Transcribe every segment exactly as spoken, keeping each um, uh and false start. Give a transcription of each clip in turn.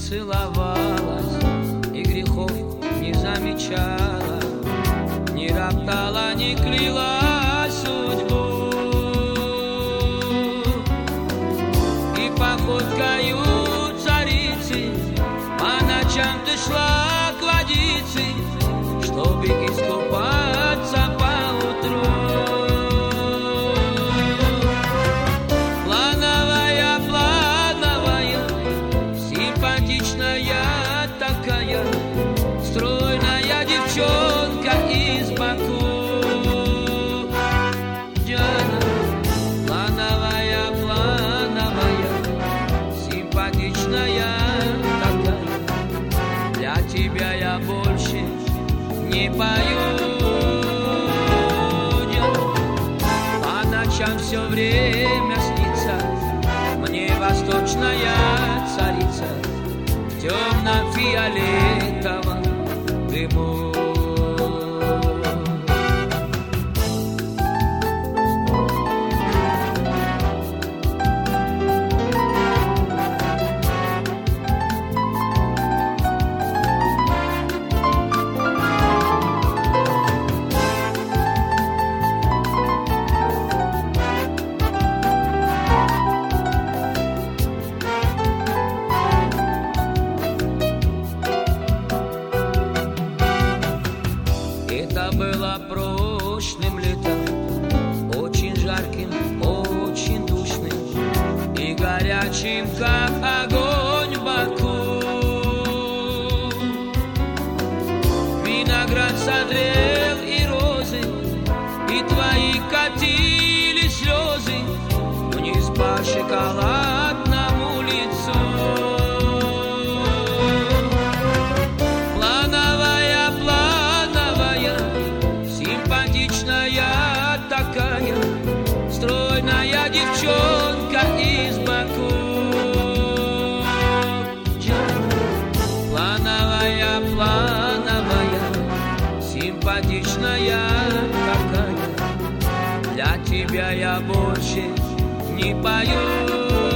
целовалась и грехов не замечала, не роптала, не кляла судьбу. И походкою царицы по ночам ты шла к водице, чтоб искупаться поутру. Плановая, плановая, симпатичная такая, стройная девчонка из Баку. Диана, плановая, плановая, симпатичная такая, для тебя я больше не пою. По ночам все время снится мне восточная царица в темно-фиолетовом дыму. Это было прошлым летом, очень жарким, очень душным и горячим, как огонь в Баку. Виноград созрел и розы, и твои катили слезы вниз по шоколадному лицу. Такая стройная девчонка из Баку. Плановая, плановая, симпатичная такая, для тебя я больше не пою.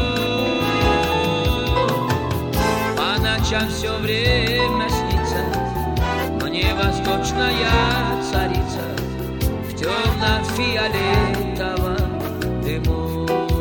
По ночам все время снится мне восточная царица в темно-фиолетовом дыму.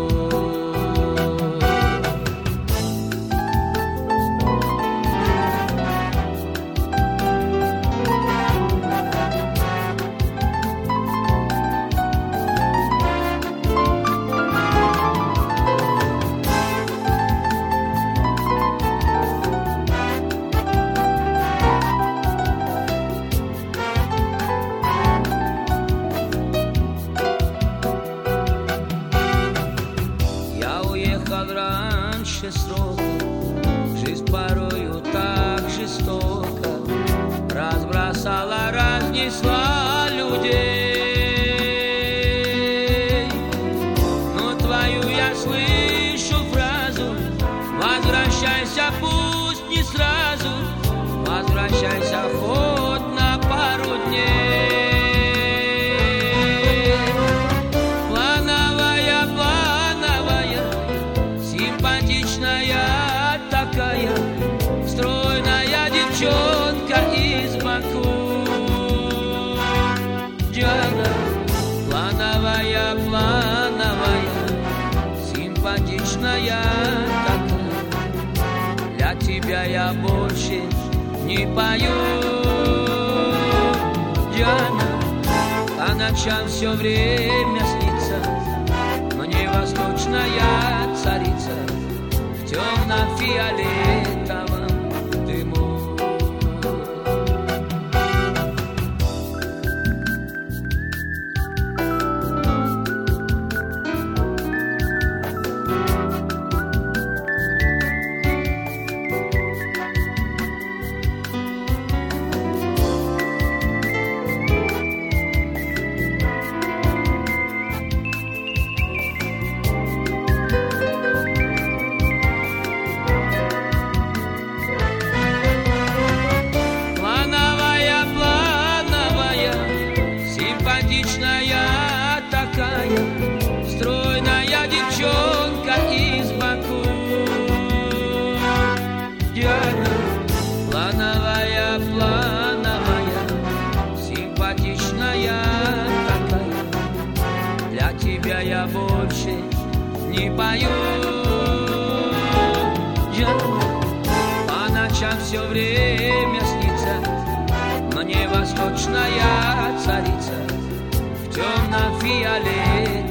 Раньше срока, жизнь порою так жестоко разбросала, разнесла людей. Но твою я слышу фразу: возвращайся, пусть не сразу, возвращайся хоть на пару дней. Такая стройная девчонка из Баку. Диана, плановая, плановая, симпатичная такая, для тебя я больше не пою. Диана, по ночам все время снится мне восточная царица в темно-фиолетовом дыму. знаю. По ночам все время снится мне восточная царица в темном фиолете.